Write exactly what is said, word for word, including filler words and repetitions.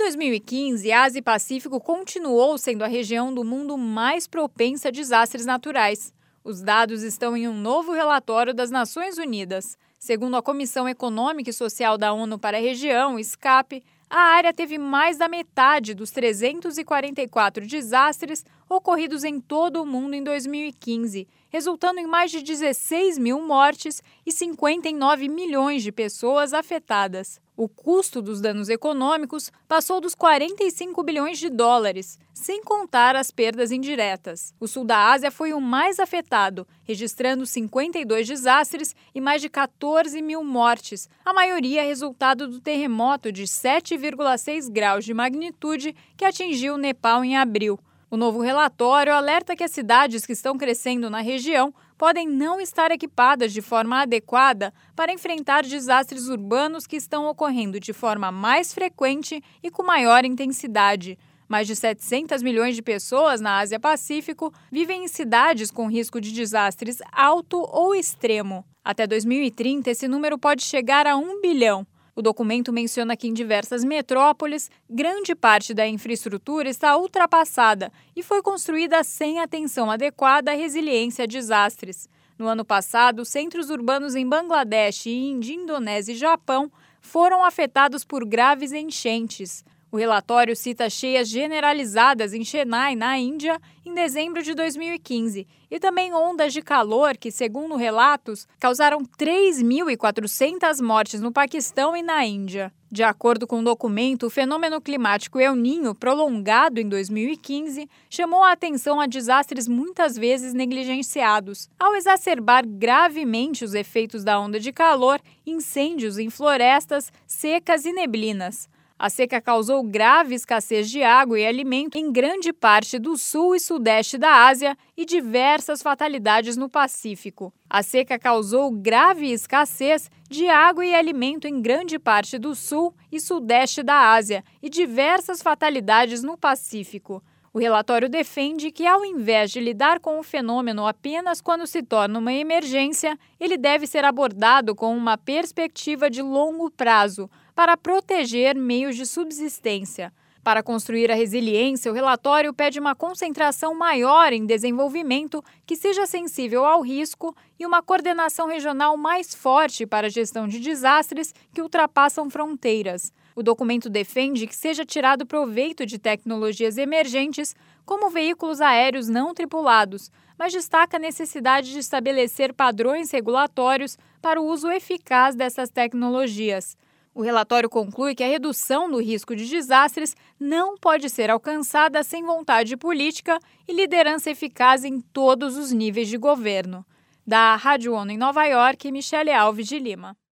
dois mil e quinze, a Ásia e Pacífico continuou sendo a região do mundo mais propensa a desastres naturais. Os dados estão em um novo relatório das Nações Unidas. Segundo a Comissão Econômica e Social da ONU para a região, SCAP, a área teve mais da metade dos trezentos e quarenta e quatro desastres ocorridos em todo o mundo em dois mil e quinze, resultando em mais de dezesseis mil mortes e cinquenta e nove milhões de pessoas afetadas. O custo dos danos econômicos passou dos quarenta e cinco bilhões de dólares, sem contar as perdas indiretas. O sul da Ásia foi o mais afetado, registrando cinquenta e dois desastres e mais de quatorze mil mortes, a maioria resultado do terremoto de sete vírgula seis graus de magnitude que atingiu o Nepal em abril. O novo relatório alerta que as cidades que estão crescendo na região podem não estar equipadas de forma adequada para enfrentar desastres urbanos que estão ocorrendo de forma mais frequente e com maior intensidade. Mais de setecentos milhões de pessoas na Ásia-Pacífico vivem em cidades com risco de desastres alto ou extremo. Até dois mil e trinta, esse número pode chegar a um bilhão. O documento menciona que em diversas metrópoles, grande parte da infraestrutura está ultrapassada e foi construída sem atenção adequada à resiliência a desastres. No ano passado, centros urbanos em Bangladesh, Índia, Indonésia e Japão foram afetados por graves enchentes. O relatório cita cheias generalizadas em Chennai, na Índia, em dezembro de dois mil e quinze, e também ondas de calor que, segundo relatos, causaram três mil e quatrocentas mortes no Paquistão e na Índia. De acordo com o documento, o fenômeno climático El Niño, prolongado em dois mil e quinze, chamou a atenção a desastres muitas vezes negligenciados, ao exacerbar gravemente os efeitos da onda de calor, incêndios em florestas, secas e neblinas. A seca causou grave escassez de água e alimento em grande parte do sul e sudeste da Ásia e diversas fatalidades no Pacífico. A seca causou grave escassez de água e alimento em grande parte do sul e sudeste da Ásia e diversas fatalidades no Pacífico. O relatório defende que, ao invés de lidar com o fenômeno apenas quando se torna uma emergência, ele deve ser abordado com uma perspectiva de longo prazo, para proteger meios de subsistência. Para construir a resiliência, o relatório pede uma concentração maior em desenvolvimento que seja sensível ao risco e uma coordenação regional mais forte para a gestão de desastres que ultrapassam fronteiras. O documento defende que seja tirado proveito de tecnologias emergentes, como veículos aéreos não tripulados, mas destaca a necessidade de estabelecer padrões regulatórios para o uso eficaz dessas tecnologias. O relatório conclui que a redução do risco de desastres não pode ser alcançada sem vontade política e liderança eficaz em todos os níveis de governo. Da Rádio ONU em Nova York, Michele Alves de Lima.